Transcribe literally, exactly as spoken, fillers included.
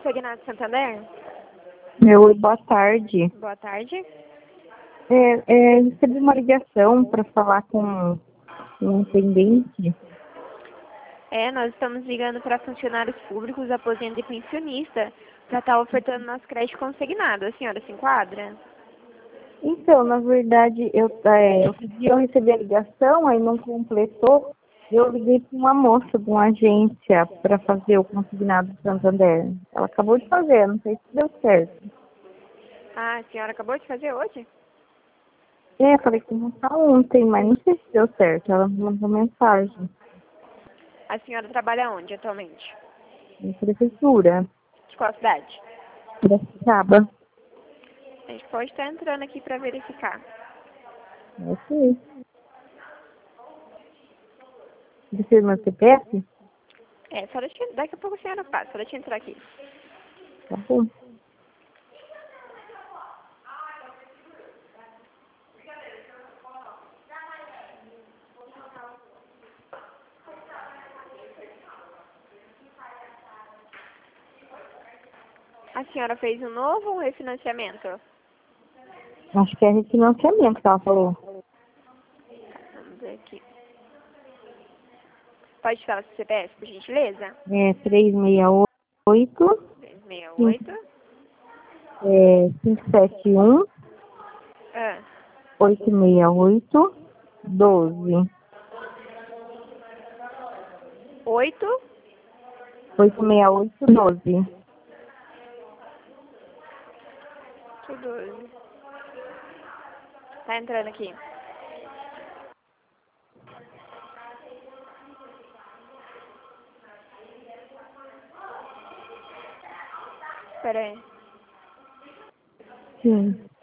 Consignado Santander? Meu, boa tarde. Boa tarde. É, é, recebi uma ligação para falar com um intendente. É, nós estamos ligando para funcionários públicos, aposento e pensionista, para estar ofertando nosso crédito consignado. A senhora se enquadra? Então, na verdade, eu, é, outro dia eu recebi a ligação, aí não completou. Eu liguei para uma moça de uma agência para fazer o consignado do Santander. Ela acabou de fazer, não sei se deu certo. Ah, a senhora acabou de fazer hoje? É, eu falei que não tá ontem, mas não sei se deu certo. Ela me mandou mensagem A senhora trabalha onde atualmente? na prefeitura. De qual cidade? Piracicaba. A gente pode estar entrando aqui para verificar. É sim. Precisa do meu C P F? É, só deixa, daqui a pouco a senhora passa, só deixa eu entrar aqui. Tá bom. A senhora fez um novo ou um refinanciamento? Acho que é refinanciamento que ela falou. Vamos ver aqui. Pode falar seu C P F, por gentileza? É três seis oito, três seis cinco, oito. é, cinco sete um, Ah, oito seis oito, doze. oito. oito seis oito, doze. doze. Tá entrando aqui. Espera aí. Sim.